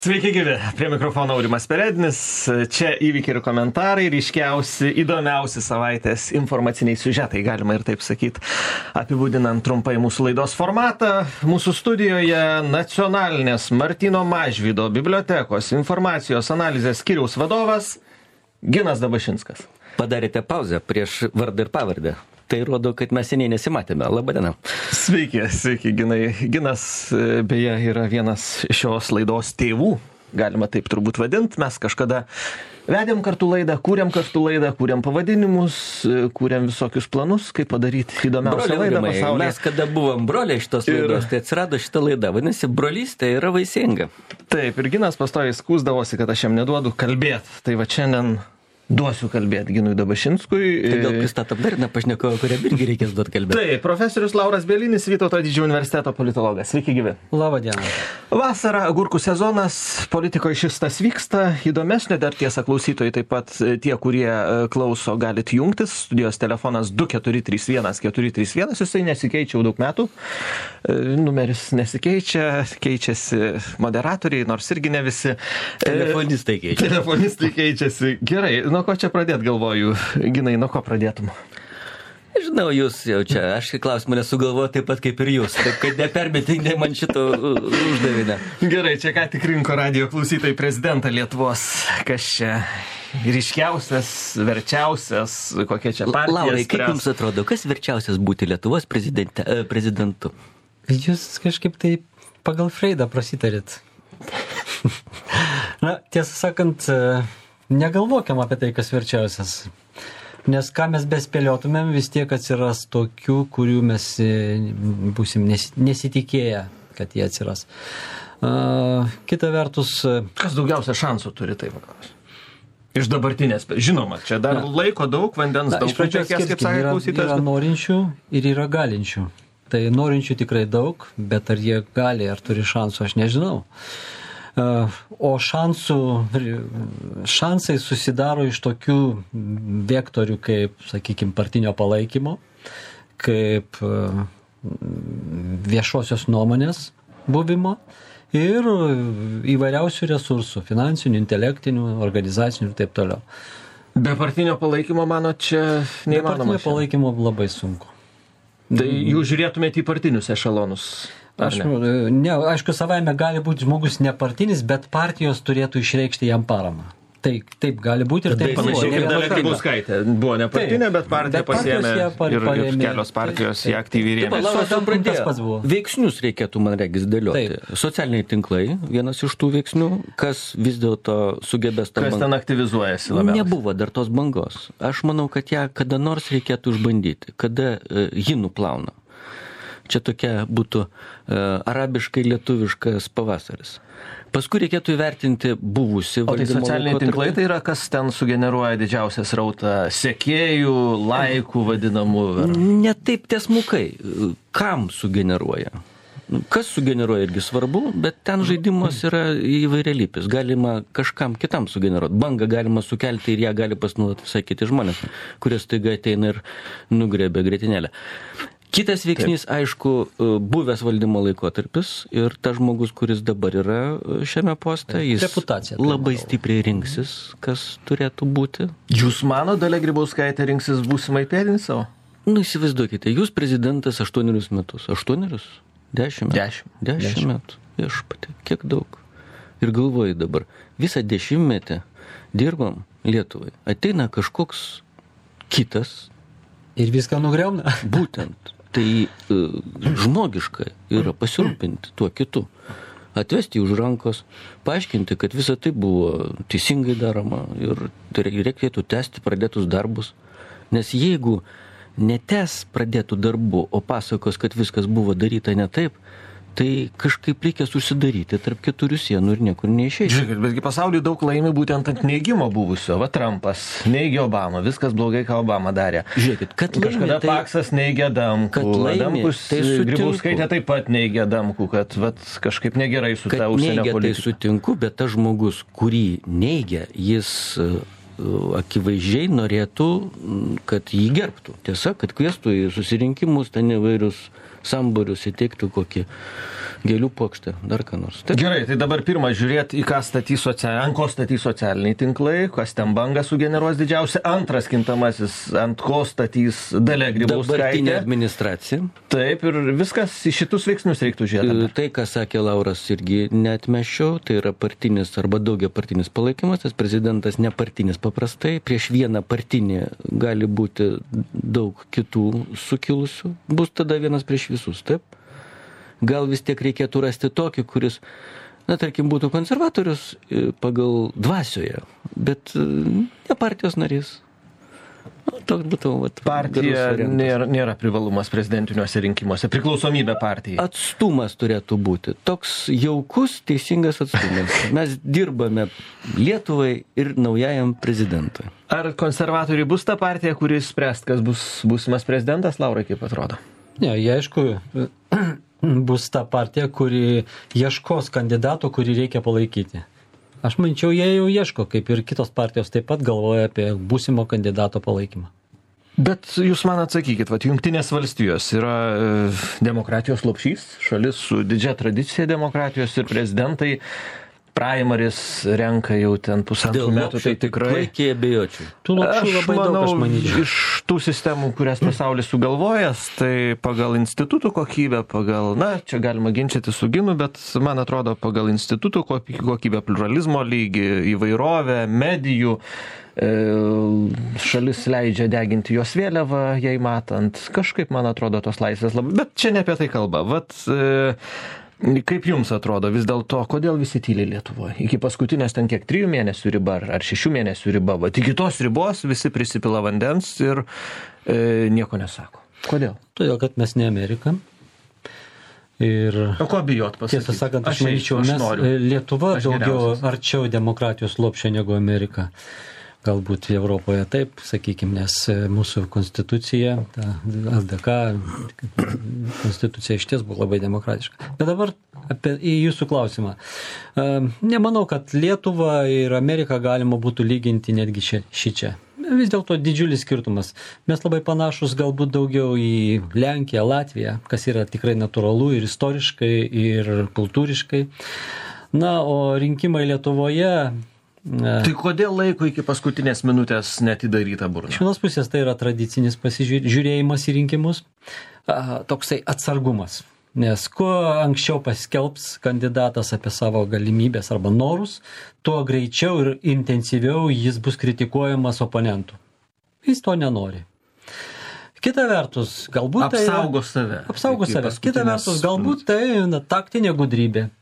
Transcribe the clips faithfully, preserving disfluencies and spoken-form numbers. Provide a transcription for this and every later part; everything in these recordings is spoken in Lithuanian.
Sveiki gyvi, prie mikrofono Aurimas Peredinis, čia įvykiai ir komentarai, ryškiausi, įdomiausi savaitės informaciniai siužetai, galima ir taip sakyti, apibūdinant trumpai mūsų laidos formatą. Mūsų studijoje Nacionalinės Martyno Mažvydo bibliotekos informacijos analizės skyriaus vadovas Ginas Dabašinskas. Padarėte pauzę prieš vardą ir pavardę. Tai rodo, kad mes seniai nesimatėme. Labadiena. Sveiki, sveiki, Ginai. Ginas, beje, yra vienas šios laidos tėvų, galima taip turbūt vadinti. Mes kažkada vedėm kartu laidą, kūrėm kartu laidą, kūrėm pavadinimus, kūrėm visokius planus, kaip padaryti įdomiausią laidą pasaulyje. Mes kada buvom broliai šitos laidos, ir... tai atsirado šita laida. Vadinasi, brolystė yra vaisinga. Taip, ir Ginas pastoviai skųsdavosi, kad aš jam neduodu kalbėti. Tai va šiandien duosiu kalbėti Ginui Dabašinskui. Tai gal pristatom dar vieną pašnekovą, kuriam irgi reikės duoti kalbėti. Taip, profesorius Lauras Bielinis, Vytauto didžiojo universiteto politologas. Sveiki gyvi. Labą dieną. Vasara, agurkų sezonas, politikoje šis tas vyksta. Įdomesnio dar tiesa klausytojai, taip pat tie, kurie klauso, galit jungtis. Studijos telefonas du keturi trys vienas keturi trys vienas, jisai nesikeičia jau daug metų. Numeris nesikeičia, keičiasi moderatoriai, nors irgi ne visi. Telefonistai keičiasi. Telefonistai keičiasi. Gerai, nuo ko čia pradėt, galvoju. Ginai, nuo ko pradėtum? Žinau, jūs jau čia, aš klausimą nesugalvoju taip pat kaip ir jūs, taip kad nepermetinė man šito uždavinę. Gerai, čia ką tik rinko radijo klausytojai prezidentą Lietuvos. Kas čia ryškiausias, verčiausias, kokie čia partijas? Laurai, kaip jums atrodo, kas verčiausias būti Lietuvos prezidentu? Jūs kažkaip tai pagal Freidą prasitarėt. Na, tiesą sakant, negalvokiam apie tai, kas verčiausias. Nes ką mes bespėliotumėm, vis tiek atsiras tokių, kurių mes būsim nesitikėję, kad jie atsiras. Uh, kita vertus... Kas daugiausia šansų turi, taip paklausiu? Iš dabartinės, žinoma, čia dar na, laiko daug, vandens na, daug. Iš pradžios skirti, yra, yra norinčių ir yra galinčių. Tai norinčių tikrai daug, bet ar jie gali, ar turi šansų, aš nežinau. O šansų, šansai susidaro iš tokių vektorių kaip, sakykime, partinio palaikymo, kaip viešosios nuomonės buvimo ir įvairiausių resursų, finansinių, intelektinių, organizacinių ir taip toliau. Be partinio palaikymo, mano, čia neįmanoma. Be partinio palaikymo labai sunku. Tai jūs žiūrėtumėte į partinius ešelonus? Aš, ne? Ne, aišku, savaime gali būti žmogus nepartinis, bet partijos turėtų išreikšti jam paramą. Tai taip gali būti ir taip panašiai kaip Dalia Grybauskaitė. Buvo nepartinė, bet partija pasiėmė ir, ir kelios partijos ją aktyviai rėmė. Veiksnius reikėtų, man regis, dėlioti. Taip. Socialiniai tinklai, vienas iš tų veiksnių, kas vis dėlto sugebės tą bangą. Kas ten aktyvizuojasi labiausiai? Nebuvo dar tos bangos. Aš manau, kad ją kada nors reikėtų išbandyti, kada uh, ji nuplauna. Čia tokia būtų uh, arabiškai lietuviškas pavasaris. Paskui reikėtų įvertinti buvusi valdymo laikotarpį. O tai socialiniai tinklai tai yra, kas ten sugeneruoja didžiausią srautą sekėjų, laikų vadinamų? Ar... Ne taip tiesmukai. Kam sugeneruoja? Kas sugeneruoja irgi svarbu, bet ten žaidimas yra įvairialypis. Galima kažkam kitam sugeneruoti. Bangą galima sukelti ir ją gali pasinaudoti visai kiti žmonės, kurie staiga ateina ir nugrebia grietinėlę. Kitas veiksnys, taip, aišku, buvęs valdymo laikotarpis ir tas žmogus, kuris dabar yra šiame poste, jis reputacija, labai stipriai rinksis, kas turėtų būti. Jūs mano, Dalia Grybauskaitė rinksis būsimai pėdinį savo? Nu, įsivaizduokite, jūs prezidentas aštuonerius metus. Aštuonerius? Dešimt metų? Dešimt. Dešimt, Dešimt metų. Viešpatie, kiek daug. Ir galvoju dabar, visą dešimtmetį dirbam Lietuvai. Ateina kažkoks kitas. Ir viską nugriauna. Būtent. Tai e, žmogiška yra pasirūpinti tuo kitu. Atvesti už rankos, paaiškinti, kad visa tai buvo teisingai daroma ir reikėtų tęsti pradėtus darbus. Nes jeigu netęs pradėtų darbų, o pasakos, kad viskas buvo daryta ne taip, tai kažkaip reikia susidaryti tarp keturių sienų ir niekur neišeiti. Žiūrėkit, betgi pasaulyje daug laimi būtent ant neigimo buvusio. Va, Trumpas neigė Obamą, viskas blogai, ką Obama darė. Žiūrėkit, kad laimi, kažkada tai... Paksas neigė Adamkų, Adamkus, tai Grybauskaitė taip pat neigė Adamkų, kad vat, kažkaip negerai su ta užsienio politika. Kad neigė, tai sutinku, bet tas žmogus, kurį neigia, jis akivaizdžiai norėtų, kad jį gerbtų. Tiesa, kad kviestų į susirinkimus, ten įvairius sambūrius, įteiktų kokį gėlių puokštę, dar ką nors. Taip. Gerai, tai dabar pirmą žiūrėti, į ką statys socialiniai, ant ko statys socialiniai tinklai, kas ten bangą sugeneruos didžiausia. Antras kintamasis, ant ko statys Dalia Grybauskaitė. Dabartinė administracija. Taip, ir viskas į šitus veiksmus reiktų žiūrėti. Tai, ką sakė Lauras, irgi neatmeščiau, tai yra partinis arba daugia partinis palaikymas, tas prezidentas nepartinis paprastai, prieš vieną partinį gali būti daug kitų sukilusių, bus tada vienas prieš visus, taip? Gal vis tiek reikėtų rasti tokį, kuris, na, tarkim, būtų konservatorius pagal dvasioje, bet ne partijos narys. Nu, toks būtų, vat, partija nėra, nėra privalumas prezidentiniuose rinkimuose, priklausomybė partijai. Atstumas turėtų būti. Toks jaukus, teisingas atstumas. Mes dirbame Lietuvai ir naujajam prezidentui. Ar konservatoriai bus ta partija, kuris spręst, kas bus būsimas prezidentas, Laurai, kaip atrodo? Ne, jie aišku bus ta partija, kuri ieškos kandidato, kurį reikia palaikyti. Aš manyčiau, jie jau ieško, kaip ir kitos partijos taip pat galvoja apie būsimo kandidato palaikymą. Bet jūs man atsakykit, vat Jungtinės valstijos yra e, demokratijos lopšys, šalis su didžia tradicija demokratijos ir prezidentai primaris renka jau ten pusantrų metų, tai tikrai... Klaikiai abejočiau. Tų lopšių labai daug, aš manyčiau. Iš tų sistemų, kurias pasaulis sugalvojęs, tai pagal institutų kokybę, pagal, na, čia galima ginčyti su ginu, bet man atrodo, pagal institutų kokybę, pluralizmo lygį, įvairovę, medijų, šalis leidžia deginti jos vėliavą, jai matant. Kažkaip, man atrodo, tos laisvės labai... Bet čia ne apie tai kalba. Vat... Kaip jums atrodo vis dėlto, kodėl visi tyli Lietuvoje? Iki paskutinės ten kiek trijų mėnesių riba ar šešių mėnesių riba, bet iki tos ribos visi prisipila vandens ir e, nieko nesako. Kodėl? Todėl, kad mes ne Amerika. Ir, o ko bijot pasakyti? Tiesą sakant, aš, aš manyčiau, mes noriu. Lietuva aš daugiau geriausias. Arčiau demokratijos lopšio negu Amerika. Galbūt Europoje taip, sakykime, nes mūsų konstitucija, ta L D K konstitucija iš ties buvo labai demokratiška. Bet dabar apie, į jūsų klausimą. Nemanau, kad Lietuvą ir Ameriką galima būtų lyginti netgi šia, šičia. Vis dėlto didžiulis skirtumas. Mes labai panašus galbūt daugiau į Lenkiją, Latviją, kas yra tikrai natūralu ir istoriškai, ir kultūriškai. Na, o rinkimai Lietuvoje... Tai kodėl laiko iki paskutinės minutės neatidaryta burna? Iš vienos pusės tai yra tradicinis pasižiūrėjimas į rinkimus, toksai atsargumas. Nes kuo anksčiau paskelbs kandidatas apie savo galimybės arba norus, tuo greičiau ir intensyviau jis bus kritikuojamas oponentų. Jis to nenori. Kita vertus, galbūt tai... Apsaugo save. Apsaugo save. Kita vertus, galbūt tai na, taktinė gudrybė.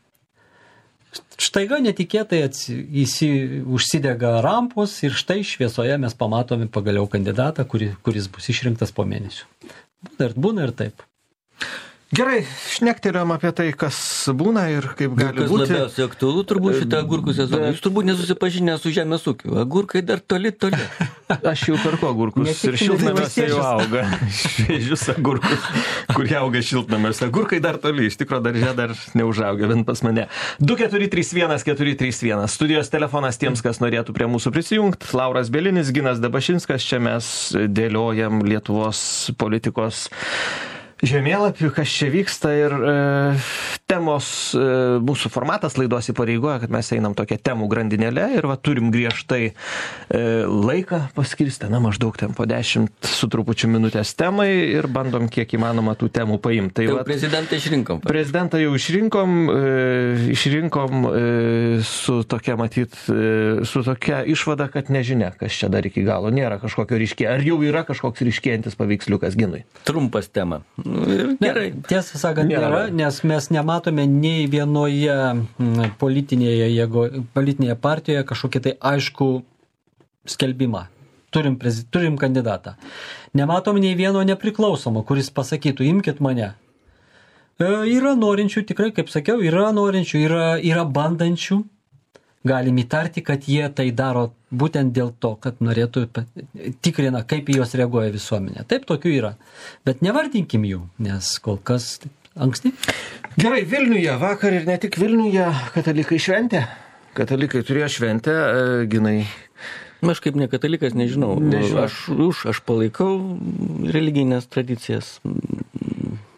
Štaiga netikėtai įsi, užsidega rampos ir štai šviesoje mes pamatome pagaliau kandidatą, kuri, kuris bus išrinktas po mėnesių. Būna ir, būna ir taip. Gerai, šnektelėjom apie tai, kas būna ir kaip gali kas būti. Kas labiausiai aktualu turbūt šitą agurkų sezoną. Jūs turbūt nesusipažinę su žemės ūkiu. Agurkai dar toli, toli. Aš jau perku agurkus ir šiltnamiuose jau auga. Šviežius agurkus, kurie auga šiltnamiuose. Agurkai dar toli, iš tikro daržė dar neužauga, bent pas mane. du keturi trys vienas keturi trys vienas. Studijos telefonas tiems, kas norėtų prie mūsų prisijungti. Lauras Bielinis, Ginas Dabašinskas. Čia mes dėliojam Lietuvos politikos žemėlapių, kas čia vyksta ir e, temos, e, mūsų formatas laidos įpareigoja, kad mes einam tokia temų grandinėlė ir va turim griežtai e, laiką paskirstę, na maždaug ten po dešimt su trupučiu minutės temai ir bandom kiek įmanoma tų temų paimti. Tai va, prezidentą išrinkom. Prezidentą jau išrinkom, e, išrinkom e, su tokia, matyt, e, su tokia išvada, kad nežinia, kas čia dar iki galo nėra kažkokio ryškė. Ar jau yra kažkoks ryškėjantis paveiksliukas, Ginui? Trumpas tema. Gerai. Ne, tiesą sakant, nėra, nes mes nematome nei vienoje politinėje, jėgo, politinėje partijoje kažkokį tai aišku skelbimą. Turim, prezi, turim kandidatą. Nematom nei vieno nepriklausomo, kuris pasakytų, imkit mane. E, yra norinčių, tikrai, kaip sakiau, yra norinčių, yra, yra bandančių. Galim įtarti, kad jie tai daro būtent dėl to, kad norėtų tikrina, kaip į juos reaguoja visuomenė. Taip, tokių yra. Bet nevardinkim jų, nes kol kas anksti. Gerai, Vilniuje vakar ir ne tik Vilniuje katalikai šventė. Katalikai turėjo šventę, Ginai. Aš kaip ne katalikas nežinau. Nežinau. Aš už, aš palaikau religinės tradicijas.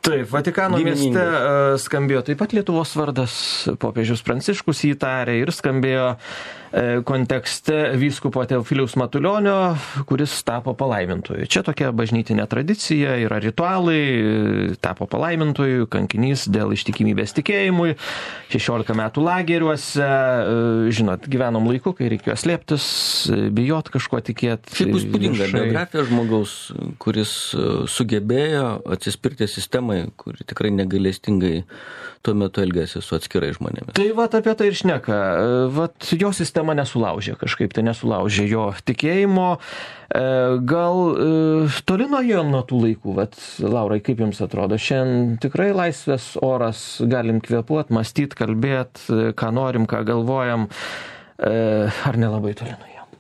Taip, Vatikano mieste uh, skambėjo taip pat Lietuvos vardas, popiežius Pranciškus jį tarė ir skambėjo uh, kontekste vyskupo Teofiliaus Matulionio, kuris tapo palaimintoju. Čia tokia bažnytinė tradicija, yra ritualai, tapo palaimintoju, kankinys dėl ištikimybės tikėjimui, šešiolika metų lageriuose, uh, žinot, gyvenom laiku, kai reikėjo slėptis, bijot kažko tikėti. Šiaip įspūdinga biografija žmogaus, kuris sugebėjo atsispirti sistemai, kuri tikrai negailestingai tuo metu elgėsi su atskirai žmonėmis. Tai vat apie tai ir šneka. Vat jo sistema nesulaužė kažkaip, tai nesulaužė jo tikėjimo. Gal toli nuėjom nuo tų laikų, vat, Laurai, kaip jums atrodo? Šiandien tikrai laisvės oras, galim kvėpuot, mąstyt, kalbėt, ką norim, ką galvojam, ar nelabai toli nuėjom?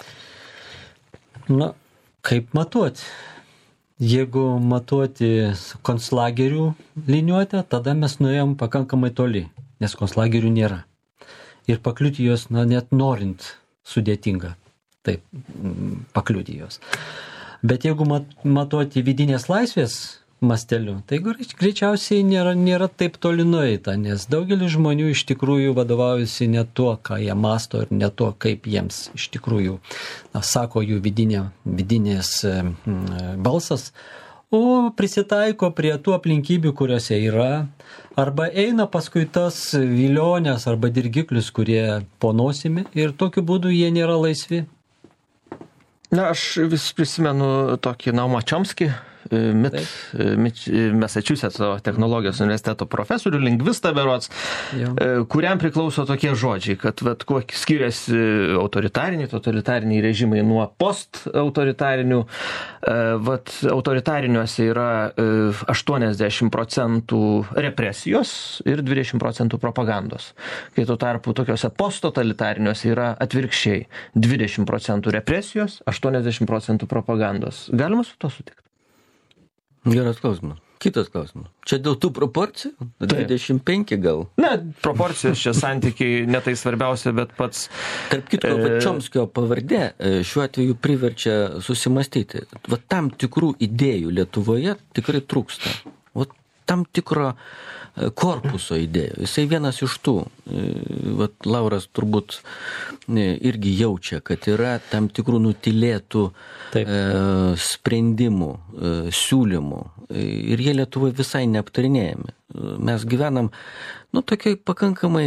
Na, kaip matuoti? Jeigu matuoti konclagerių liniuotę, tada mes nuėjom pakankamai toli, nes konclagerių nėra. Ir pakliūti jos, na, net norint sudėtinga. Taip, pakliūti jos. Bet jeigu matuoti vidinės laisvės masteliu, tai greičiausiai nėra, nėra taip toli nueita, nes daugelis žmonių iš tikrųjų vadovaujasi ne tuo, ką jie masto ir ne tuo, kaip jiems iš tikrųjų na, sako jų vidinė, vidinės mm, balsas, o prisitaiko prie tų aplinkybių, kuriuose yra, arba eina paskui tas vilionės arba dirgiklius, kurie po nosimi ir tokiu būdu jie nėra laisvi. Na, aš vis prisimenu tokį Naumą Chomskį, Mit, mit, Massachusetto technologijos universiteto profesorių, lingvistą berods, ja. Kuriam priklauso tokie žodžiai, kad vat, kuo skiriasi autoritariniai, totalitariniai režimai nuo post-autoritarinių. Vat, autoritariniuose yra aštuoniasdešimt procentų represijos ir dvidešimt procentų propagandos. Kai tuo tarpu tokiuose post-totalitariniuose yra atvirkščiai dvidešimt procentų represijos, aštuoniasdešimt procentų propagandos. Galima su to sutikti? Geras klausimas. Kitas klausimas. Čia dėl tų proporcijų? dvidešimt penki gal? Na, proporcijos čia santykiai ne tai svarbiausia, bet pats... Tarp kitko, e... Chomskio pavardė šiuo atveju priverčia susimastyti. Va tam tikrų idėjų Lietuvoje tikrai trūksta. Va tam tikro korpuso idėjų. Jisai vienas iš tų. Vat Lauras turbūt irgi jaučia, kad yra tam tikrų nutilėtų Taip. sprendimų, siūlymų. Ir jie Lietuvoje visai neaptarinėjami. Mes gyvenam, nu, tokiai pakankamai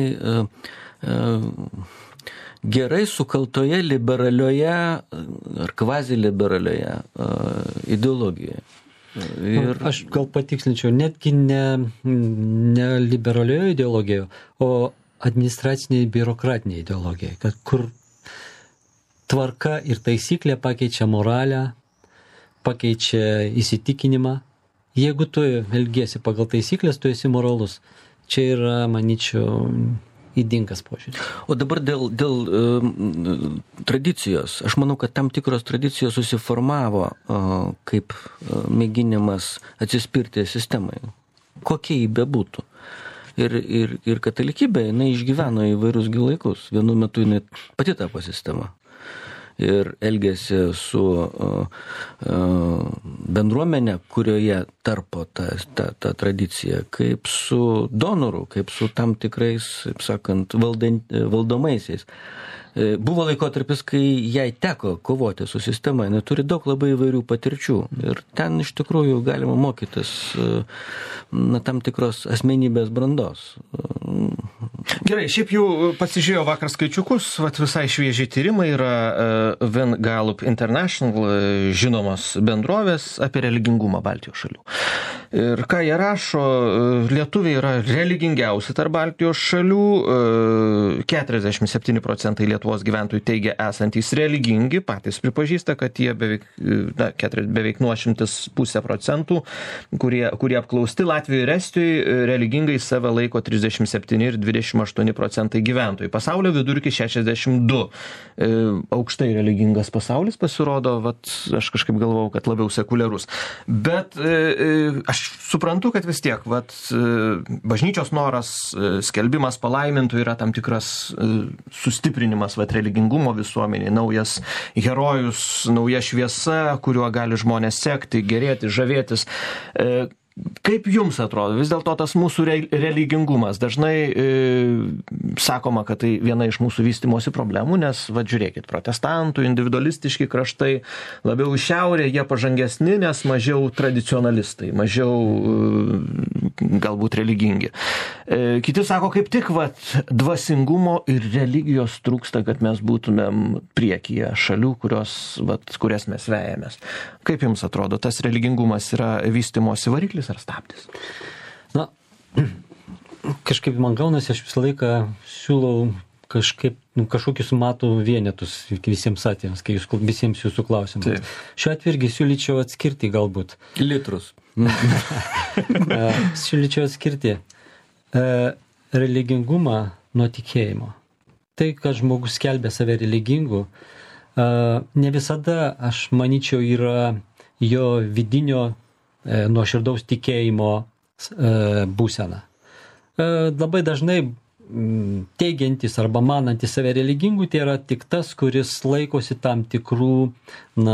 gerai sukaltoje liberalioje ar kvazi liberalioje ideologijoje. Ir... Aš gal patikslinčiau, netgi ne, ne liberalioje ideologijoje, o administracinėje biurokratinėje ideologijoje, kad kur tvarka ir taisyklė pakeičia moralę, pakeičia įsitikinimą. Jeigu tu elgiesi pagal taisyklės, tu esi moralus. Čia yra, manyčiau, įdingas požiūris. O dabar dėl, dėl uh, tradicijos. Aš manau, kad tam tikros tradicijos susiformavo uh, kaip uh, mėginimas atsispirti sistemai. Kokie jį bebūtų. Ir, ir, ir katalikybė, jinai išgyveno įvairius laikus. Vienu metu jinai pati tapo sistema. Ir elgėsi su uh, uh, bendruomenė, kurioje tarpo ta, ta, ta tradicija, kaip su donoru, kaip su tam tikrais, kaip sakant, valdant, valdomaisiais. Buvo laikotarpis, kai jai teko kovoti su sistema, jinai turi daug labai įvairių patirčių. Ir ten iš tikrųjų galima mokytis na, tam tikros asmenybės brandos. Gerai, šiaip jau pasižiūrėjau vakar skaičiukus, vat visai šviežiai tyrimai yra uh, Venn Gallup International, uh, žinomos bendrovės apie religingumą Baltijos šalių. Ir ką jie rašo, uh, lietuviai yra religingiausi tarp Baltijos šalių, uh, keturiasdešimt septyni procentai Lietuvos gyventojų teigia esantys religingi, patys pripažįsta, kad jie beveik, na, beveik nuošimtis pusę procentų, kurie, kurie apklausti Latvijoje ir Estijoje, religingai save laiko trisdešimt septyni ir dvidešimt aštuoni procentai gyventojų. Pasaulio vidurkis šešiasdešimt du. E, aukštai religingas pasaulis pasirodo, vat, aš kažkaip galvau, kad labiau sekuliarus. Bet e, aš suprantu, kad vis tiek, vat, bažnyčios noras, skelbimas palaimintų yra tam tikras e, sustiprinimas vat, religingumo visuomenėje, naujas herojus, nauja šviesa, kuriuo gali žmonės sekti, gerėti, žavėtis. E, Kaip jums atrodo, vis dėlto tas mūsų re, religingumas, dažnai e, sakoma, kad tai viena iš mūsų vystimosi problemų, nes, va, žiūrėkit, protestantų, individualistiški kraštai, labiau į šiaurę, jie pažangesni, nes mažiau tradicionalistai, mažiau e, galbūt religingi. E, kiti sako, kaip tik, va, dvasingumo ir religijos trūksta, kad mes būtumėm priekyje šalių, kurios, va, kurias mes vejamės. Kaip jums atrodo, tas religingumas yra vystimosi variklis ar stabdis? Na, kažkaip man gaunasi, aš visą laiką siūlau kažkaip, nu, kažkokius matų vienetus visiems atvejams, kai jūs, visiems jūsų klausimams. Šiuo atveju irgi siūlyčiau atskirti galbūt. Litrus. Siūlyčiau atskirti religingumą nuo tikėjimo. Tai, kad žmogus skelbia save religingu, ne visada, aš manyčiau, yra jo vidinio nuoširdaus tikėjimo būsena. Labai dažnai teigiantis arba manantis save religingų, tai yra tik tas, kuris laikosi tam tikrų, na,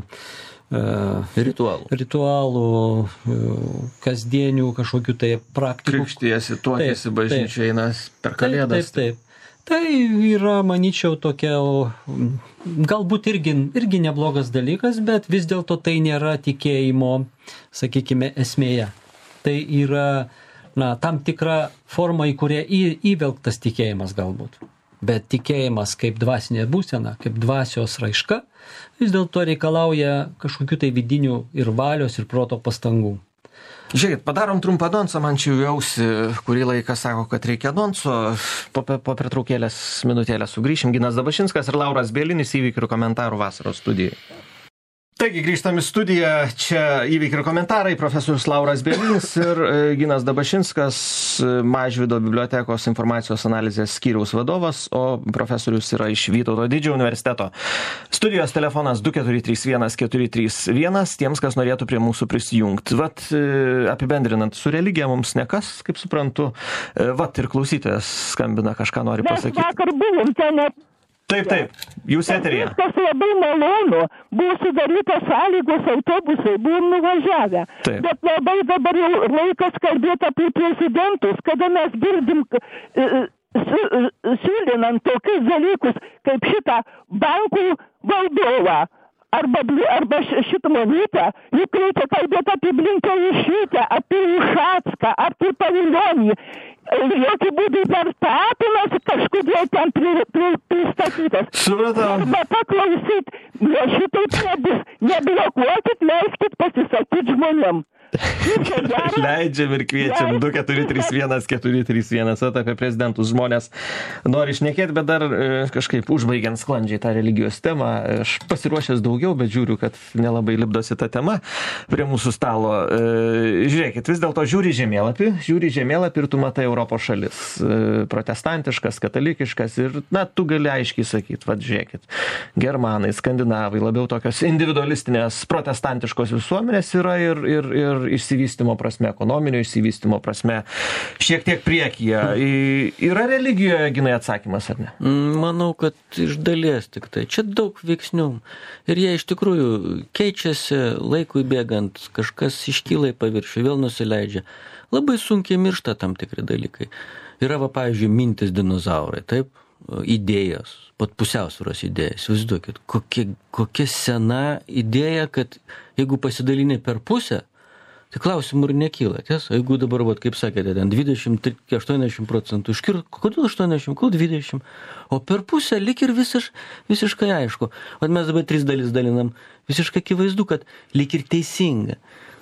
ritualų, ritualų kasdienių kažkokių tai praktikų. Krikštijasi, tuokėsi bažnyčiai, einas per kalėdas. Taip, taip, taip. Tai yra, manyčiau, tokia, galbūt irgi, irgi neblogas dalykas, bet vis dėlto tai nėra tikėjimo, sakykime, esmėje. Tai yra, na, tam tikra forma, į kurią į, įvelgtas tikėjimas galbūt. Bet tikėjimas kaip dvasinė būsena, kaip dvasios raiška, vis dėlto reikalauja kažkokių tai vidinių ir valios ir proto pastangų. Žiūrėkit, padarom trumpą donsą, man čia jau jausi, kurį laiką sako, kad reikia donso, po, po pertraukėlės minutėlės sugrįšim. Ginas Dabašinskas ir Lauras Bielinis, Įvykių ir komentarų vasaros studijai. Taigi, grįžtam į studiją, čia Įvykių ir komentarai, profesorius Lauras Bielinis ir Ginas Dabašinskas, Mažvydo bibliotekos informacijos analizės skyriaus vadovas, o profesorius yra iš Vytauto Didžiojo universiteto. Studijos telefonas du keturi trys vienas keturi trys vienas, tiems, kas norėtų prie mūsų prisijungti. Vat, apibendrinant, su religija mums nekas, kaip suprantu, vat ir klausytojas skambina, kažką nori pasakyti. Mes vakar buvom ten. Taip, taip, jūs eteryje. Viskas labai malonu, buvo sudarytos sąlygos, autobusai, buvom nuvažiavę. Taip. Bet labai dabar jau laikas kalbėti apie prezidentus, kada mes girdim siūlinant tokius dalykus, kaip šitą bankų valdovą. Arba, arba šitą monytę, juk reikia kalbėti apie Blinkevičiūtę, apie Ušacką, apie Pavilionį. Jokių būdų per Tapinas kažkodėl ten pri, pri, pristatytas. Supratau. Arba paklausyt, šitaip nebus. Neblokuokit, leiskit pasisakyti žmonėm. Leidžiam ir kviečiam du keturi trys vienas keturi trys vienas apie prezidentus žmonės nori šnekėti, bet dar kažkaip užbaigiant sklandžiai tą religijos temą, aš pasiruošęs daugiau, bet žiūriu, kad nelabai lipdosi ta tema prie mūsų stalo. Žiūrėkit, vis dėlto žiūri žemėlapį, žiūri žemėlapį ir tu matai Europos šalis, protestantiškas, katalikiškas ir, na, tu gali aiškiai sakyti, vad žiūrėkit, germanai, skandinavai, labiau tokios individualistinės protestantiškos visuomenės yra ir, ir, ir išsivystymo prasme, ekonominio išsivystymo prasme, šiek tiek priekyje. Yra religijoje, Ginai, atsakymas, ar ne? Manau, kad iš dalies tik tai. Čia daug veiksnių. Ir jie iš tikrųjų keičiasi laikui bėgant, kažkas iškyla į paviršių, vėl nusileidžia. Labai sunkiai miršta tam tikri dalykai. Yra, va, pavyzdžiui, mintis dinozaurai, taip? Idėjos, pat pusiausvyros idėjas. Įsivaizduokit, kokia, kokia sena idėja, kad jeigu pasidalinė per pusę, tai klausimų ir nekyla, tiesa? Jeigu dabar, vat, kaip sakėte, ten dvidešimt aštuoniasdešimt procentų iškirto, kodėl aštuoniasdešimt, kodėl dvidešimt? O per pusę lik ir visiš, visiškai aišku. O mes dabar tris dalis dalinam, visiškai akivaizdu, kad lik ir teisinga.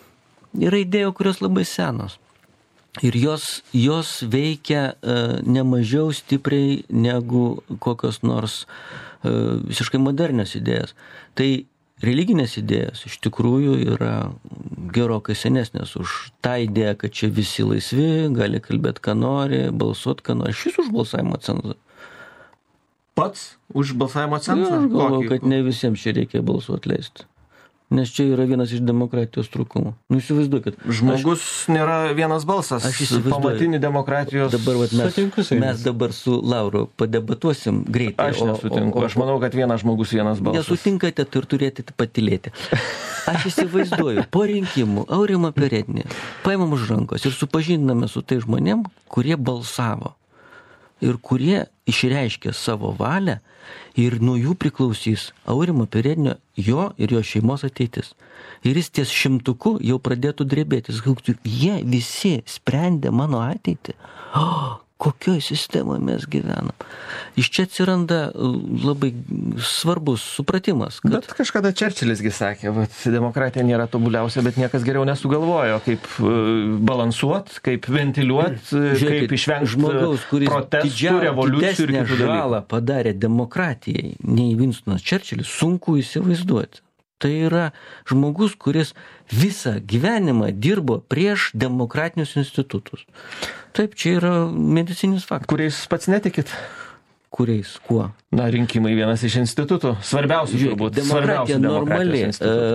Yra idėjų, kurios labai senos. Ir jos, jos veikia uh, nemažiau stipriai negu kokios nors uh, visiškai modernios idėjas. Tai religinės idėjas iš tikrųjų yra gerokai senesnės už tą idėją, kad čia visi laisvi, gali kalbėti, ką nori, balsuoti, ką nori. Šis už balsavimo cenzą. Pats už balsavimo cenzą? Ja, aš galvoju, kad ne visiems čia reikia balsuoti leisti. Nes čia yra vienas iš demokratijos trūkumų. Nu, įsivaizduokit. Žmogus aš, nėra vienas balsas. Aš įsivaizduoju. Pamatinį demokratijos... Dabar vat, mes, mes dabar su Lauru padebatuosim greitai. Aš nesutinku. O, o, aš manau, kad vienas žmogus, vienas balsas. Nesutinkate, tai ir turėtumėte patylėti. Aš įsivaizduoju, po rinkimų Aurimą Perednį paimam už rankos ir supažindiname su tai žmonėm, kurie balsavo ir kurie išreiškė savo valią ir nuo jų priklausys Aurimo Perednio, jo ir jo šeimos ateitis. Ir jis ties šimtuku jau pradėtų drebėti. Jie visi sprendė mano ateitį. O, kokioje sistemoje mes gyvenam. Iš čia atsiranda labai svarbus supratimas. Kad... Bet kažkada Čerčilisgi sakė, kad demokratija nėra tobuliausia, bet niekas geriau nesugalvojo, kaip balansuot, kaip ventiliuot, Žiūrėkit, kaip išvengti žmogaus, kuris protestų, revoliucijų ir kitų žalą padarė demokratijai, nei Winstonas Čerčilis, sunku įsivaizduoti. Tai yra žmogus, kuris visą gyvenimą dirbo prieš demokratinius institutus. Taip, čia yra medicininis faktas. Kuriais pats netikit? Kuriais? Kuo? Na, rinkimai vienas iš institutų. Svarbiausių turbūt. Demokratija normali,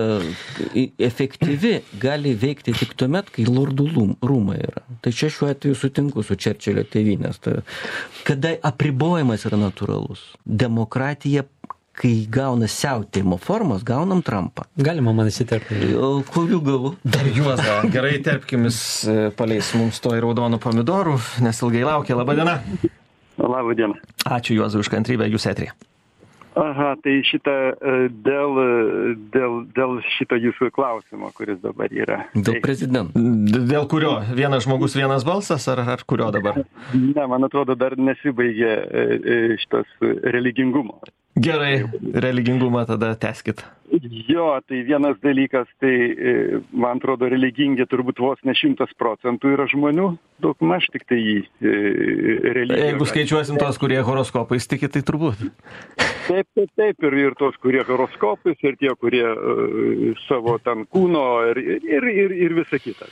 e, efektyvi gali veikti tik tuomet, kai lordų rūmai yra. Tai čia šiuo atveju sutinku su Čerčilio tėvynės. Tai, kada apribojimas yra natūralus. Demokratija, kai gauna siautėjimo formas, gaunam Trumpą. Galima man įsiterpti. O kurių galų? Dar Juozą. Gerai, terpkimis paleis mums to į raudonų pomidorų, nes ilgai laukia. Labą dieną. Labą dieną. Ačiū Juozai už kantrybę, jūs eteryje. Aha, tai šitą dėl, dėl, dėl šito jūsų klausimo, kuris dabar yra. Dėl prezidento. Dėl kurio? Vienas žmogus, vienas balsas, ar, ar kurio dabar? Ne, man atrodo, dar nesibaigė šitas religingumo. Gerai, religingumą tada tęskit. Jo, tai vienas dalykas, tai man atrodo, religingi turbūt vos ne šimtas procentų yra žmonių, daugmaž tik tai į religiją. Jeigu skaičiuosim tos, kurie horoskopais tiki, tai turbūt. Taip, taip, taip, ir, ir tos, kurie horoskopais, ir tie, kurie uh, savo ten kūno, ir, ir, ir, ir visa kita.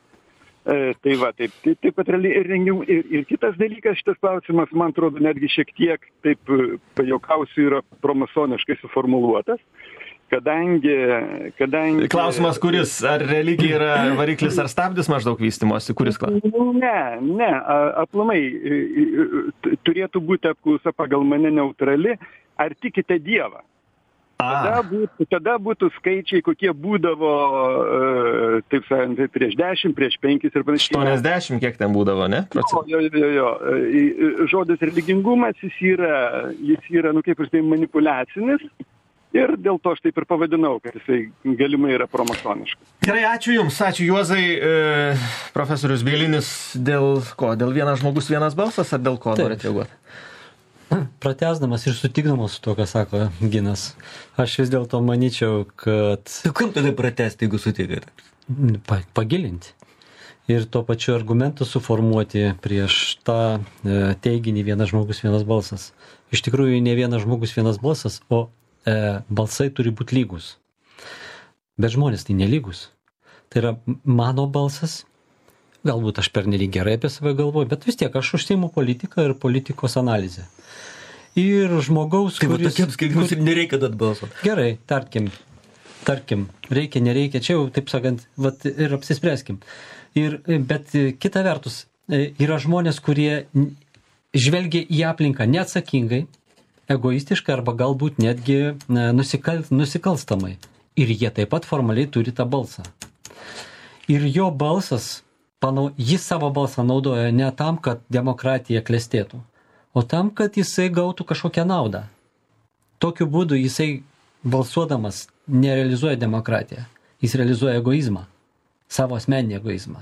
E, tai va, taip, taip, taip pat ir, ir, ir kitas dalykas, šitas klausimas, man atrodo, netgi šiek tiek, taip, pajokausiu, yra promasoniškai suformuluotas. Kadangi, kadangi... Klausimas kuris? Ar religija yra variklis ar stabdis maždaug vystymosi? Kuris klausimas? Ne, ne, aplamai turėtų būti apklausa pagal mane neutrali. Ar tikite Dievą? Tada būtų, tada būtų skaičiai, kokie būdavo, taip sakant, prieš dešimt, prieš penkis ir panašiai. aštuoniasdešimt kiek ten būdavo, ne? Jo, jo, jo, jo. Žodis religingumas, jis yra, jis yra, nu kaip ir tai manipuliacinis. Ir dėl to aš taip ir pavadinau, kad jisai galimai yra promasoniškas. Gerai, ačiū Jums, ačiū Juozai. E, profesorius Bielinis, dėl ko? Dėl vienas žmogus, vienas balsas, ar dėl ko norite reaguoti? Pratęsdamas ir sutikdamas su to, ką sako Ginas, aš vis dėlto manyčiau, kad... Tai kam tada pratęsti, jeigu sutikate? Pa, pagilinti. Ir tuo pačiu argumentų suformuoti prieš tą e, teiginį vienas žmogus, vienas balsas. Iš tikrųjų, ne vienas žmogus, vienas balsas, o e, balsai turi būti lygus. Bet žmonės tai nelygus. Tai yra mano balsas. Galbūt aš pernelyg gerai apie save galvoju, bet vis tiek aš užsiimu politiką ir politikos analizę. Ir žmogaus, tai kuris... Tai va tokiems, kaip jums ir nereikia dat balsą. Gerai, tarkim, tarkim, reikia, nereikia, čia jau, taip sakant, vat, ir apsispręskim. Ir, bet kita vertus, yra žmonės, kurie žvelgia į aplinką neatsakingai, egoistiškai arba galbūt netgi nusikal, nusikalstamai. Ir jie taip pat formaliai turi tą balsą. Ir jo balsas, panau, jis savo balsą naudoja ne tam, kad demokratija klestėtų, o tam, kad jisai gautų kažkokią naudą. Tokiu būdu jisai balsuodamas nerealizuoja demokratiją. Jis realizuoja egoizmą, savo asmeninį egoizmą.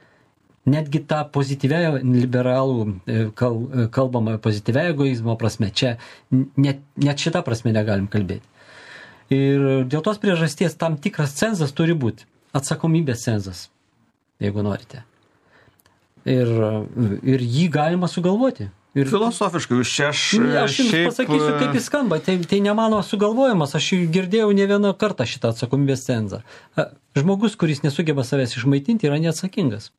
Netgi tą pozityvią liberalų kal, kalbamą pozityvią egoizmo prasme, čia net, net šitą prasme negalim kalbėti. Ir dėl tos priežasties tam tikras cenzas turi būti. Atsakomybės cenzas, jeigu norite. Ir, ir jį galima sugalvoti. Ir filosofiškai, jūs čia aš... Aš jums šiaip... pasakysiu, kaip jis skamba. Tai, tai ne mano sugalvojimas, aš girdėjau ne vieną kartą šitą atsakomybės cenzą. Žmogus, kuris nesugeba savęs išmaitinti, yra neatsakingas.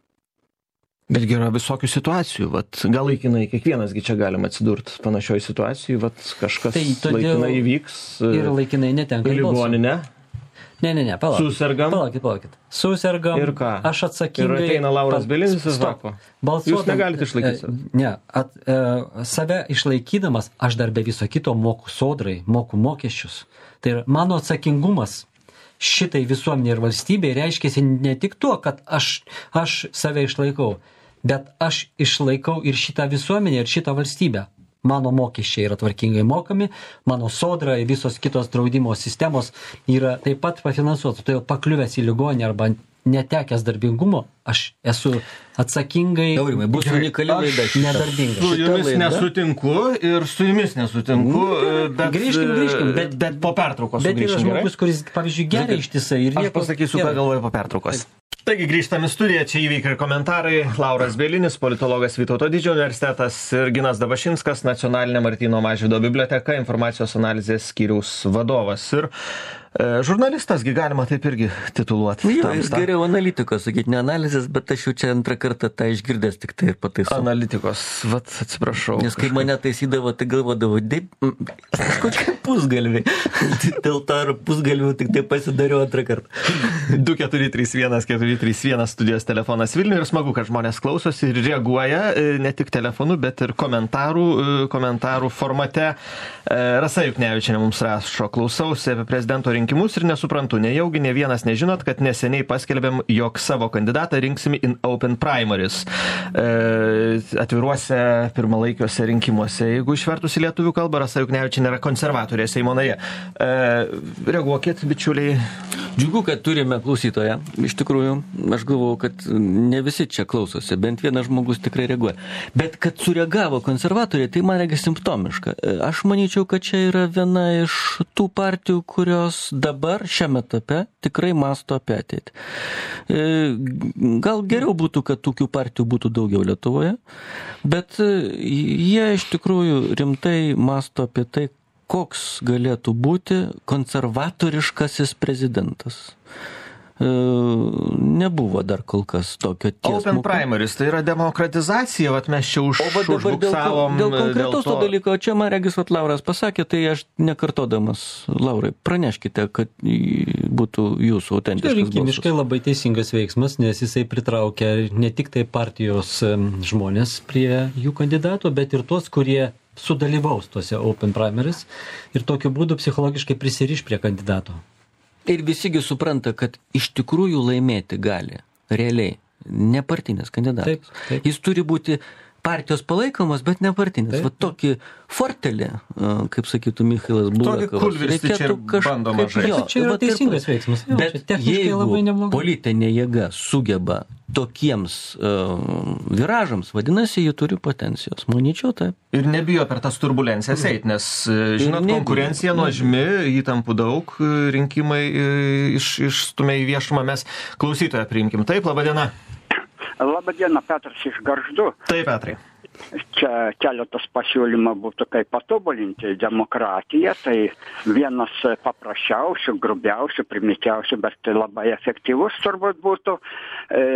Bet yra visokių situacijų. Vat, gal laikinai, kiekvienasgi čia galima atsidurti panašioj situacijai, vat, kažkas tai laikinai įvyks. Ir laikinai netenka balso. Ligoninė. Ne, ne, ne, palaukit. Susergam. Palaukit, palaukit. Susergam. Ir ką? Aš atsakingai. Ir ateina Lauras Bielinis ir sako. Balsuodam. Jūs negalite išlaikyti. Ne, at, e, save išlaikydamas, aš dar be viso kito moku sodrai, moku mokesčius. Tai yra mano atsakingumas šitai visuomenė ir valstybė reiškiasi ne tik tuo, kad aš, aš save išlaikau, bet aš išlaikau ir šitą visuomenę, ir šitą valstybę. Mano mokesčiai yra tvarkingai mokami, mano sodra ir visos kitos draudimo sistemos yra taip pat pafinansuotos. Tai pakliuvęs į ligonį arba netekęs darbingumo, aš esu atsakingai... Aurimai, bus unikali laida. Nedarbingas. Su jumis nesutinku ir su jumis nesutinku, bet, grįžkim, grįžkim, bet, bet po pertraukos bet yra sugrįšim, žmogus, kuris, pavyzdžiui, geria ištisai ir Aš pasakysiu, ką galvoju po pertraukos. Taigi grįžtam į studiją, čia įvykiai ir komentarai. Lauras Bielinis, politologas Vytauto Didžiojo universitetas ir Ginas Dabašinskas, Nacionalinė Martyno Mažvydo biblioteka, informacijos analizės skyriaus vadovas. Ir e, žurnalistas, gi galima taip irgi tituluoti. Jo, jis geriau analitikos, sakyti, ne analizės, bet aš jau čia antrą kartą tą išgirdęs tik tai ir pataisau. Analitikos, vat atsiprašau. Nes kai mane taisydavo, tai galvodavo, taip, kokie pusgalviai. Dėl to ar pusgalvių tik tai pasidariau antrą kartą. du keturi trys vienas keturi trys vienas studijos telefonas Vilniuje ir smagu, kad žmonės klausosi ir reaguoja ne tik telefonu, bet ir komentarų, komentarų formate. Rasa Juknevičienė mums rašo, klausausi apie prezidento rinkimus ir nesuprantu, nejaugi ne vienas nežinot, kad neseniai paskelbėm, jog savo kandidatą rinksim in open primaries atviruose pirmalaikiuose rinkimuose. Jeigu išvertus į lietuvių kalbą, Rasa Juknevičienė yra konservatorė Seimo narė. Reaguokit, bičiuliai. Džiugu, kad turime klausytoją. Iš tikrųjų, aš galvoju, kad ne visi čia klausosi, bent vienas žmogus tikrai reaguoja. Bet kad sureagavo konservatoriai, tai man reikia simptomiška. Aš manyčiau, kad čia yra viena iš tų partijų, kurios dabar šiame etape tikrai masto apie ateitį. Gal geriau būtų, kad tokių partijų būtų daugiau Lietuvoje, bet jie iš tikrųjų rimtai masto apie tai, koks galėtų būti konservatoriškasis prezidentas. E, nebuvo dar kol kas tokio tiesmuko. Open primaries, tai yra demokratizacija, vat mes čia už, užbuksavom. Dėl, dėl konkretaus to dalyko, čia man regis, vat Lauras pasakė, tai aš nekartodamas, Laurai, praneškite, kad būtų jūsų autentiškas balsas. Rinkimiškai labai teisingas veiksmas, nes jisai pritraukia ne tik tai partijos žmonės prie jų kandidato, bet ir tuos, kurie sudalyvaus tuose open primaries ir tokiu būdu psichologiškai prisiriš prie kandidato. Ir visigi supranta, kad iš tikrųjų laimėti gali realiai nepartinis kandidatas. Taip, taip. Jis turi būti partijos palaikomas, bet nepartinis. Va tokį fortelį, kaip sakytų Michailas Bulakovas. Tokį kulvirstį čia bandoma žaisti. Čia yra teisingas veiksmas. Jo, bet jeigu politinė jėga sugeba tokiems uh, viražams, vadinasi, jį turi potencijos. Manyčiau, taip. Ir nebijo per tas turbulencijas eit, nes, žinot, konkurencija nuožmi, įtampų daug, rinkimai iš, išstumia į viešumą. Mes klausytoją priimkim. Taip, laba diena. Labą dieną, Petras iš Gargždų. Taip, Petrai. Čia keletas pasiūlymų būtų, kaip patobulinti demokratiją. Tai vienas paprasčiausių, grubiausių, primityviausių, bet tai labai efektyvus turbūt būtų e,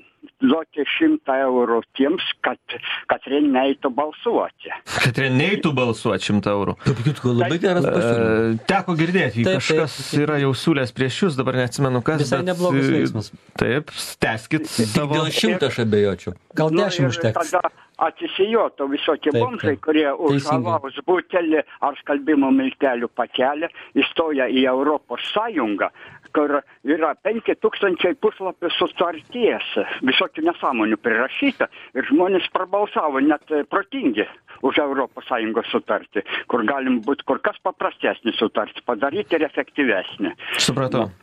duoti šimtą eurų tiems, kad, kad neitų balsuoti. Kad neitų balsuoti šimtą eurų. Labai geras pasiūlymas. E, teko girdėti, taip, kažkas taip, taip. yra jau siūlęs prieš jūs, dabar neatsimenu kas. Visai bet, neblogas veiksmas. Taip, tęskit savo. Dėl šimtą aš abejočiau. Gal dešimt užteks. Tada atsisijotų visokie Taip, bomžai, taip. kurie už Teisingai. alaus butelį ar skalbimo miltelių pakelį įstoja į Europos Sąjungą, kur yra penki tūkstančiai puslapių sutarties, visokių nesąmonių prirašyta ir žmonės prabalsavo net protingi už Europos Sąjungos sutartį, kur galim būti kur kas paprastesnį sutartį padaryti ir efektyvesnį. Supratau.